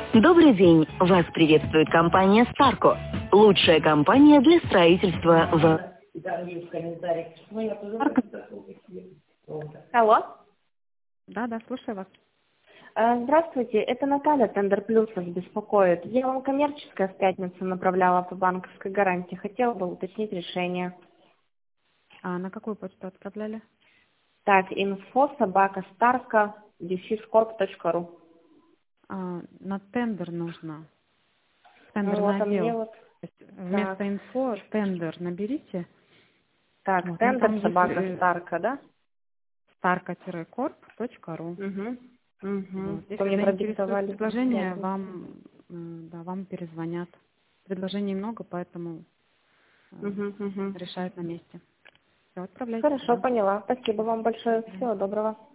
Добрый день! Вас приветствует компания «Старко». Лучшая компания для строительства в... Алло. Да, слушаю вас. Здравствуйте, это Наталья, Тендер Плюс вас беспокоит. Я вам коммерческое в пятницу направляла по банковской гарантии. Хотела бы уточнить решение. А на какую почту отправляли? Так, info@starka-corp.ru. На тендер нужно. Ну Тендерный вот, а мне отдел. вот... То есть вместо Так, инфо тендер наберите. так, Вот, ну там тендер есть собака Старка, да? starka-corp.ru. Угу. Угу. Вот. То Если мне заинтересует продиктовали в предложение, пятницу. вам перезвонят. Предложений много, поэтому Угу, угу. решают на месте. Все, отправляйте Хорошо, туда. поняла. Спасибо вам большое. До свидания. Всего доброго.